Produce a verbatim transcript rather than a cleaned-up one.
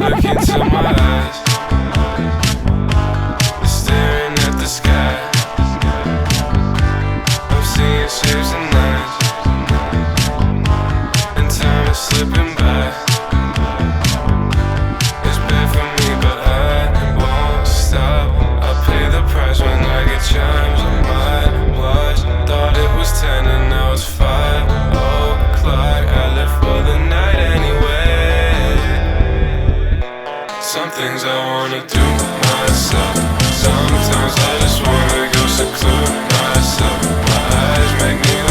look into my eyes, you're staring at the sky. I'm seeing shapes and lines, and time is slipping by. It's bad for me, but I won't stop. I'll pay the price when I get chimes on my watch. Thought it was ten and now it's five o'clock. I left for the night anyway. Some things I wanna do myself. Sometimes I just wanna go seclude myself. My eyes make me